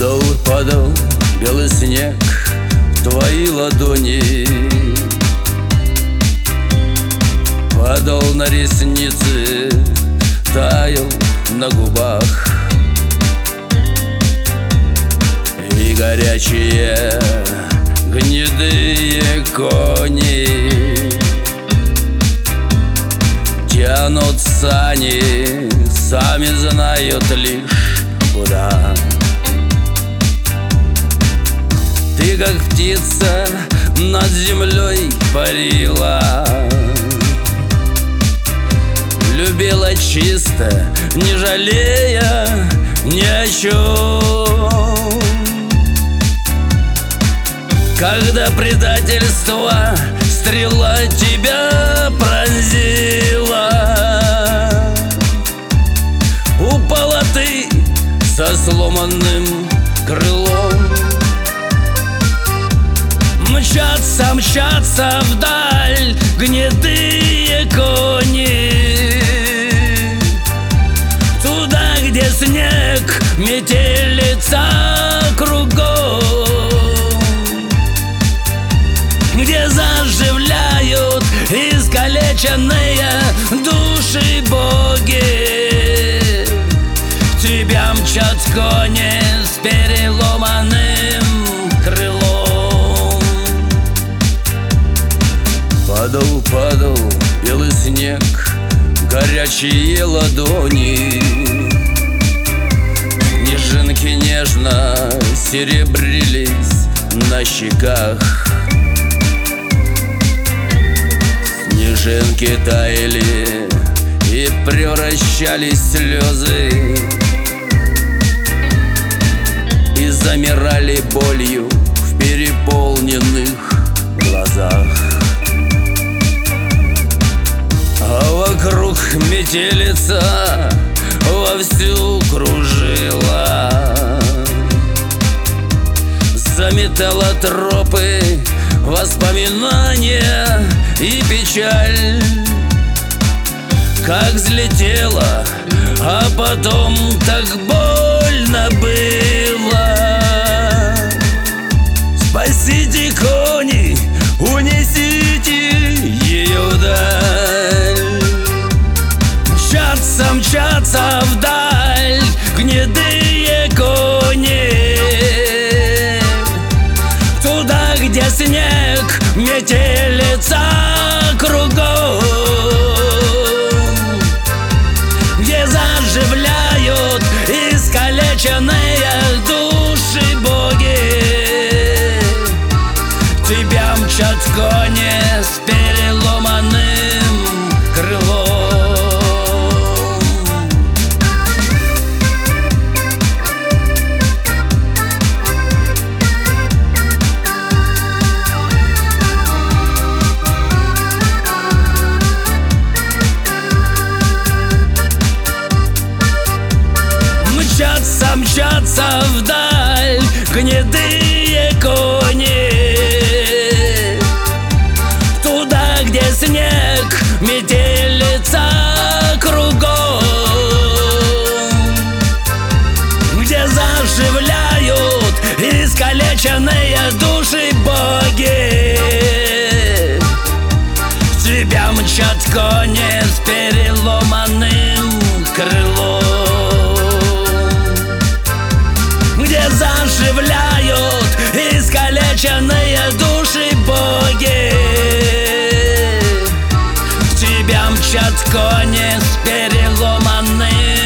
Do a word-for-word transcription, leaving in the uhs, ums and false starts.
Падал, падал белый снег в твои ладони, падал на ресницы, таял на губах. И горячие гнедые кони тянут сани, сами знают лишь куда. Ты, как птица, над землей парила, любила чисто, не жалея ни о чем. Когда предательство стрела тебя пронзила, упала ты со сломанным крылом. Мчатся, мчатся вдаль гнедые кони, туда, где снег, метелица кругом, где заживляют искалеченные души боги. Тебя мчат кони с переломанным крылом. Падал, падал белый снег, горячие ладони, снежинки нежно серебрились на щеках. Снежинки таяли и превращались в слезы, и замирали болью в переполненных глазах. А вокруг метелица вовсю кружила, заметала тропы, воспоминания и печаль. Как взлетела, а потом так больно было. Спасите кони, унесите ее вдаль. Мчатся, мчатся вдаль гнедые кони, туда, где снег, метелица кругом, где заживляют искалеченные души боги. Тебя мчат кони с переломанным крылом. Мчатся, мчатся вдаль гнедые кони, туда, где снег, метелица кругом, где заживляют искалеченные души боги. Тебя мчат кони с переломанным крылом, где заживляют искалеченные души боги. Тебя мчат кони с переломанным